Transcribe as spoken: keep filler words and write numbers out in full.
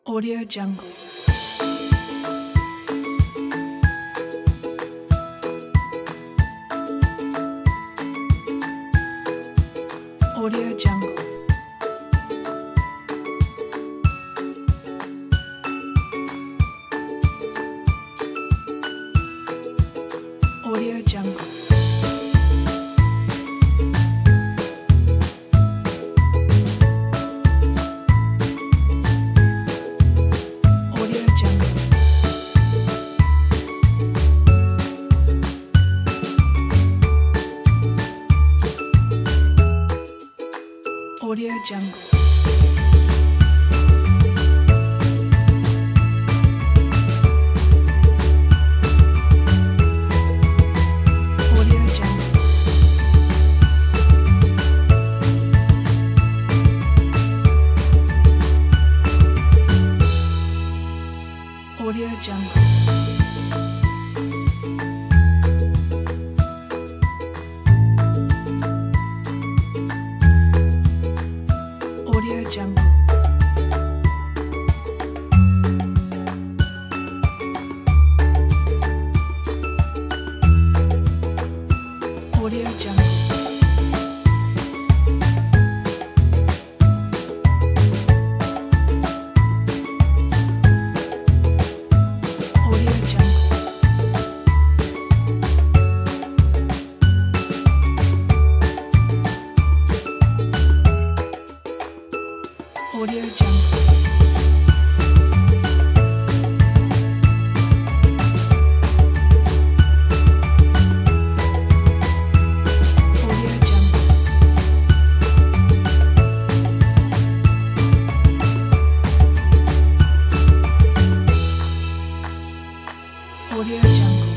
Audio Jungle. Audio Jungle. Audio Jungle. Audio Jungle. Audio Jungle. Audio Jungle. Audio Jungle. Audio Jungle. Audio Jungle. Audio Jungle. Audio Jungle. Audio Jungle. Audio Jungle.